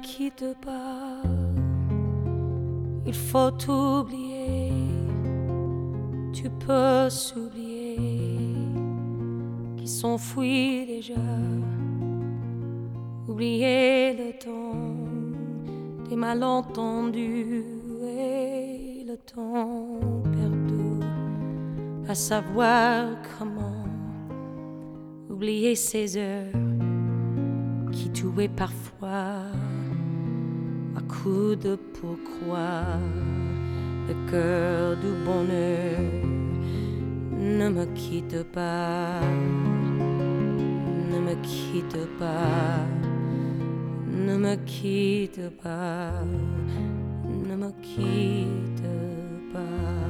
quitte pas, il faut t'oublier, tu peux s'oublier, qui s'enfuit déjà, oublier le temps des malentendus et le temps perdu, à savoir comment oublier ces heures qui tuaient parfois à coups de pourquoi le cœur du bonheur. Ne me quitte pas, ne me quitte pas, ne me quitte pas, ne me quitte pas,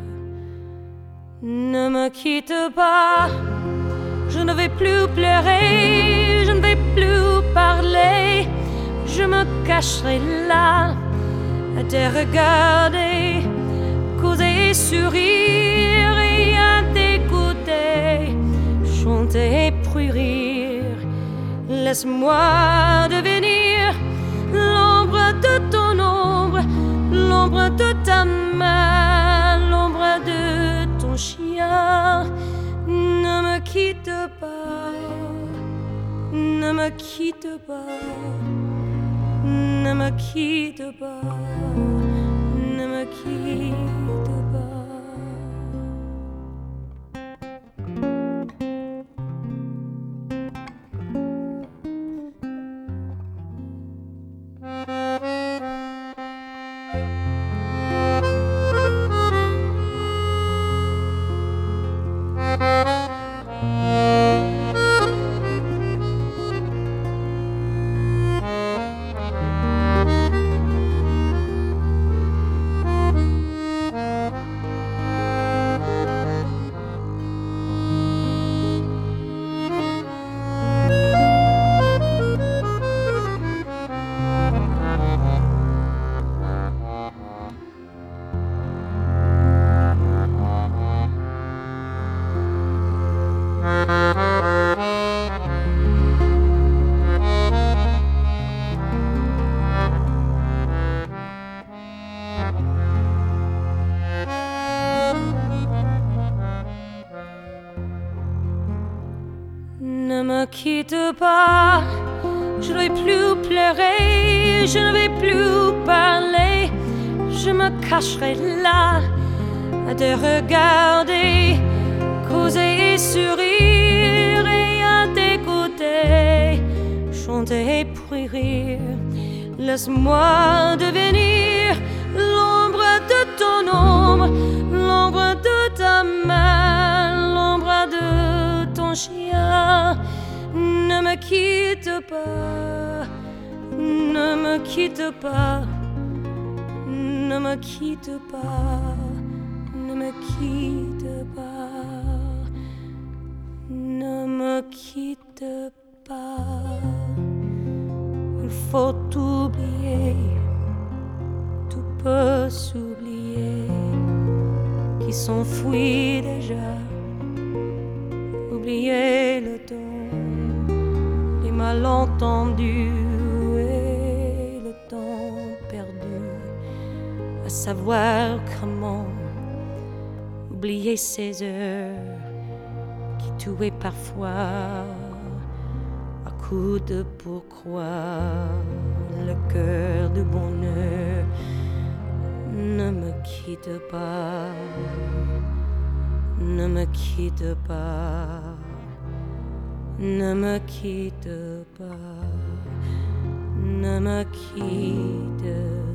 ne me quitte pas. Je ne vais plus pleurer, je ne vais plus parler, je me cacherai là à te regarder, causer et sourire et à t'écouter, chanter et puis rire. Laisse-moi devenir l'ombre de ton ombre, l'ombre de ta main, l'ombre de ton chien. Ne me quitte pas, ne me quitte pas, ne me quitte pas, ne me quitte pas. Ne me quitte pas, je ne vais plus pleurer, je ne vais plus parler, je me cacherai là à te regarder, causer et sourire et à t'écouter, chanter et puis rire. Laisse-moi devenir l'ombre de ton ombre, l'ombre de ta main, l'ombre de ton chien. Ne me quitte pas, ne me quitte pas, ne me quitte pas, ne me quitte pas, ne me quitte pas. Il faut t'oublier, tout peut s'oublier, qui s'enfuit déjà, oublier le temps des malentendus et le temps perdu, à savoir comment oublier ces heures qui tuaient parfois à coups de pourquoi le cœur du bonheur. Ne me quitte pas, ne me quitte pas, ne me quitte pas, ne me quitte pas.